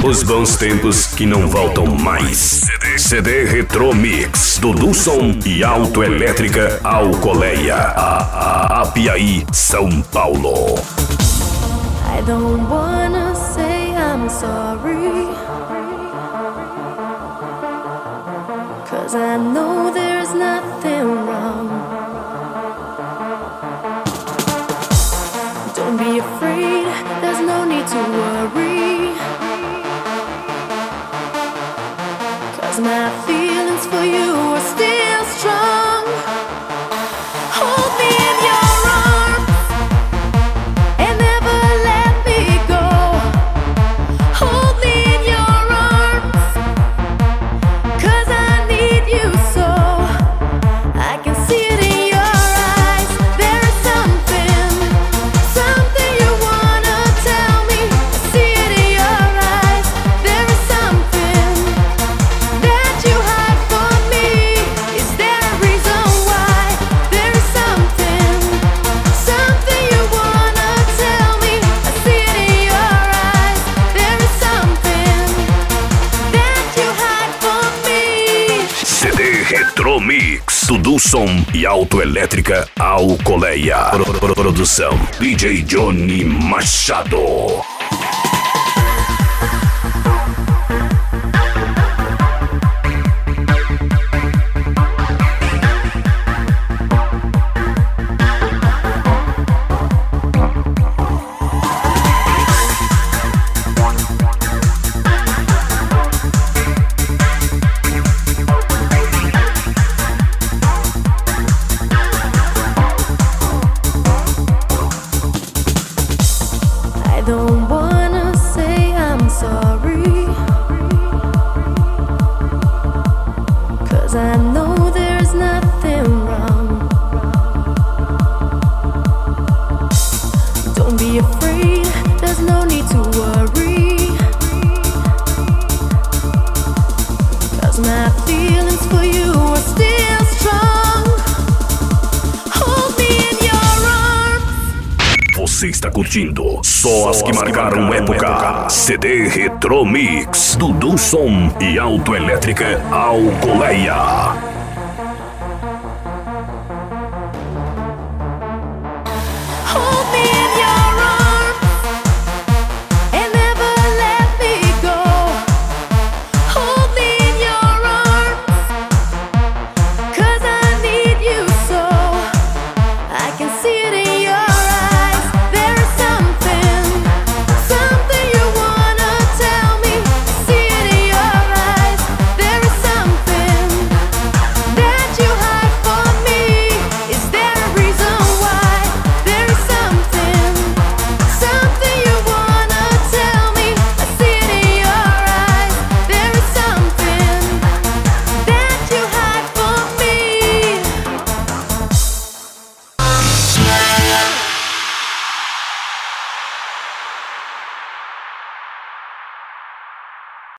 Os bons tempos que não voltam mais. CD Retro Mix, Dudu Som e Autoelétrica Alcoleia, a Apiaí, São Paulo. I don't wanna say I'm sorry, 'cause I know there's nothing wrong. Don't be afraid, there's no need to worry, 'cause my feelings for you are still strong. Hold me in your arms and never let me go. Hold me in your arms, 'cause I need you so. I can see it in your eyes. There is something you wanna tell me. I see it in your eyes. There is something that you hide from me. Is there a reason why? There is something you wanna tell me. I see it in your eyes. There is something that you hide from me. CD Retro Mix, Dudu Som e Autoelétrica Alcoleia. Produção DJ Johnny Machado. I don't wanna say I'm sorry, 'cause I know there's nothing wrong. Don't be afraid, there's no need to worry, 'cause my feelings for you are still strong. Hold me in your arms. Você está curtindo só as que marcaram época. CD Retro Mix, Dudu Som e Autoelétrica Alcoleia.